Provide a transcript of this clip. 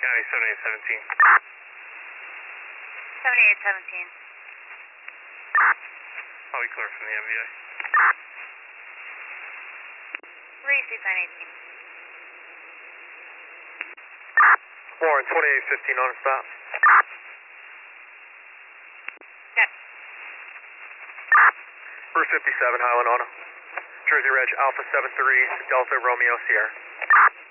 County 7817. 7817. I'll be clear from the MVA. Receive 918. Warren 2815 on a stop. Check. Route 57 Highland Auto. Jersey Reg Alpha 73 Delta Romeo Sierra.